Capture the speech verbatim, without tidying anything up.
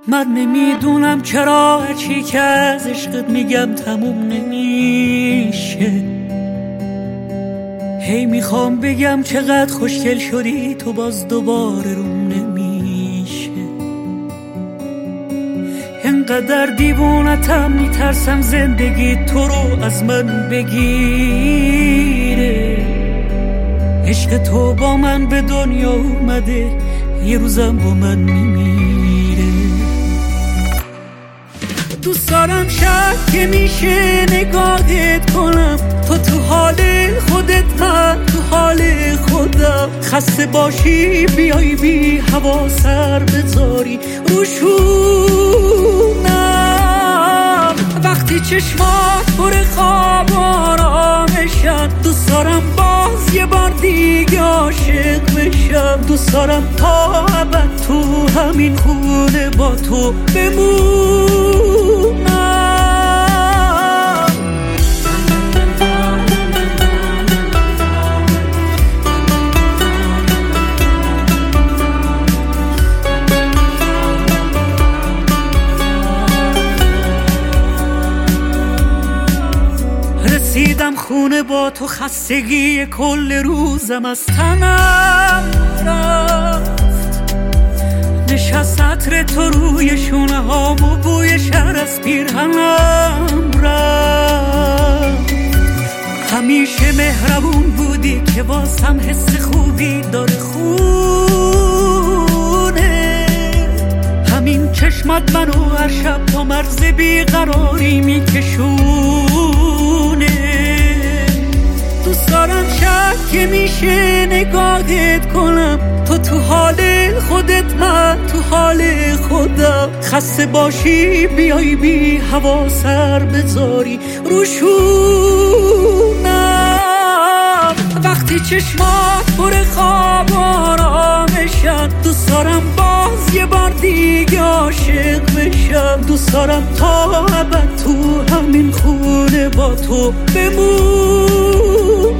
من نمیدونم چرا هرچی که از عشقت میگم تموم نمیشه. هی میخوام بگم چقدر خوشگل شدی تو، باز دوباره روم نمیشه. انقدر دیوونتم میترسم زندگی تو رو از من بگیره. عشق تو با من به دنیا اومده، یه روزم با من میمیره. دوست دارم شب که میشه نگاهت کنم، تو تو حال خودت من تو حال خودم. خسته باشی بیای بی هوا سر بذاری روشونم. وقتی چشمات پر خواب آرامشن، دوست دارم باز یه بار دیگه عاشق بشم. دوست دارم تا ابد تو همین خونه با تو بمونم. رسیدم خونه با تو، خستگی کل روزم از تنم رفت. نشست عطر تو روی شونه هام و بوی شهر از پیرهنم رفت. همیشه مهربون بودی که واسم حس خوبی داره خونه. همین چشمات منو هر شب تا مرز بیقراری میکشونه. دوست دارم شب که میشه نگاهت کنم، تو تو حال خودت من تو حال خودم. خسته باشی بیای بی هوا سر بذاری روشونم. وقتی چشمات پر خواب آرامشن، دوست دارم باز یه بار دیگه عاشق بشم. دوست دارم تا ابد تو همین خونه با تو بمونم.